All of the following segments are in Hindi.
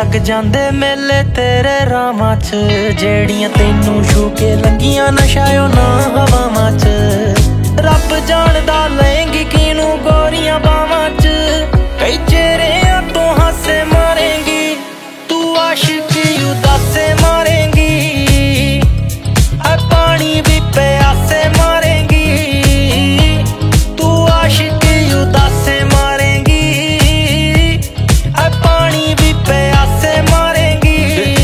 लग जांदे मेले तेरे रामां च, जेड़ियां तैनू छू के लंघियां नशायो ना हवावां च। रब जानदा लेंगी किनू गोरियां बावां च, कई चेहरियां तो हासे मारेंगी तू आशिकी उदासे मारेंगी, है पानी भी प्यासे मारेंगी तू आशिकी उदासे मारेंगी, है पानी भी प्यासे मारेंगी।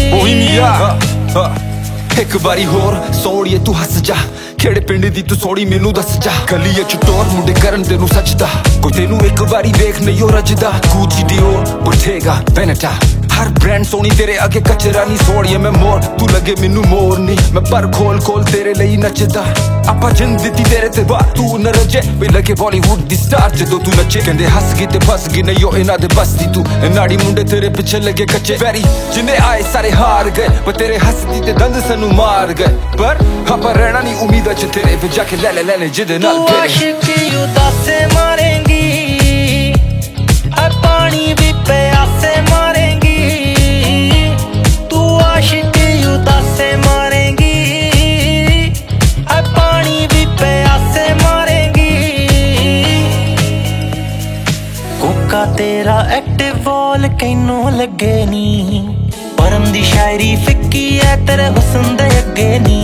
एक बारी होर सोड़िए तू हस जा, केड़े पिंड दी तू सोड़ी मैनू दस जा। गली च टोर मुंडे करन तेनू सजदा, कोई तेनू एक बारी वेख नहीं रजदा। गुची डिओर बोटेगा वेनेटा, हर ब्रांड सोनी तेरे आगे कचरा नहीं। सोड़िए मैं मोर तू लगे मैनू मोर नहीं, मैं पर खोल खोल तेरे लिए नचदा। आपा जिंद दित्ती तेरे ते बात तू न रजे, वे लगे बॉलीवुड दी स्टार जदों तू नचे। कहंदे हस गई ते फस गई नहीं ओ इन्हां दे बस दी तू, नाड़ी मुंडे तेरे पिछे लगे कच्चे। वैरी जिन्ने आए सारे हार गए, पर तेरे हसदी ते दंद सानू मार गए। पर आपा रहना नहीं उम्मीदा च तेरे पे जाके ले ले जिदे नाल तू आशिकी उदासे मारेंगी, है पानी भी प्यासे मारेंगी तू आशिकी उदासे मारेंगी, है पानी भी प्यासे मारेंगी। कोका तेरा एक्टिव वॉल कैनू लगे नी, परम दी शायरी फिक्की है तेरे हुस्न दे अगे नी।